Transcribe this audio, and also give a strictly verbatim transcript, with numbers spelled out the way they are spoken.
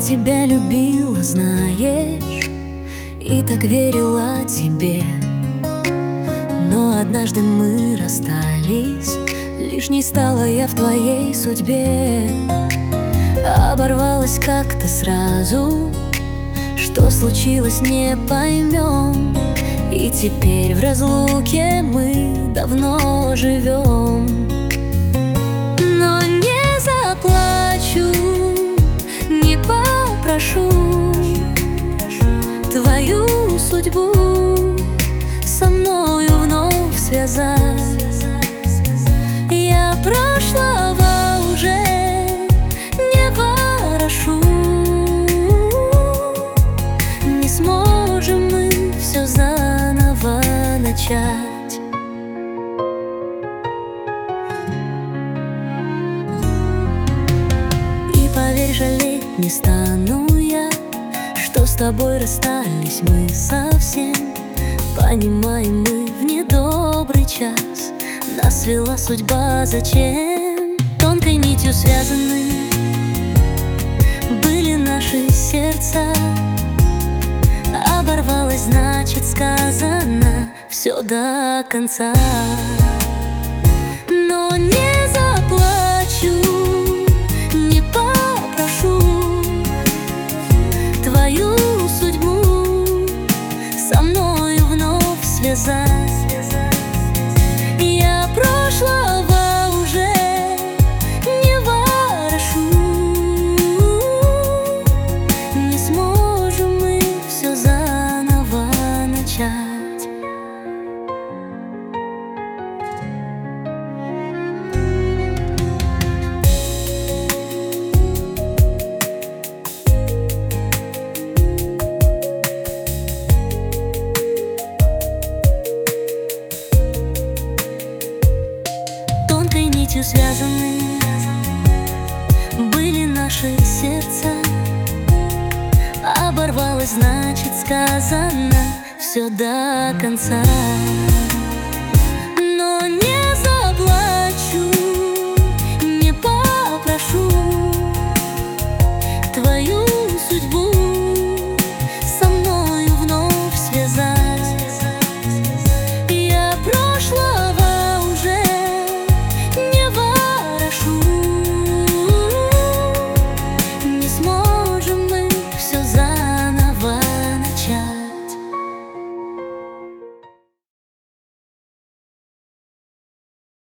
тебя любила, знаешь, и так верила тебе. Но однажды мы расстались, лишней стала я в твоей судьбе. Оборвалась как-то сразу, что случилось, не поймем. И теперь в разлуке мы давно живем. Но не заплачу, не попрошу твою судьбу со мною вновь связать. Я прошлого уже не ворошу. Не сможем мы все заново начать. И поверь, жалеть не стану я, что с тобой расстались мы совсем. Понимаем мы в недобрый час, нас свела судьба зачем. Тонкой нитью связаны были наши сердца. Оборвалось, значит сказано все до конца. Но не заплачу, не попрошу твою судьбу со мною вновь связать. Я прошлого уже не ворошу. Не сможем мы все заново начать. Тонкой нитью связаны были наши сердца. Оборвалось, значит сказано все до конца.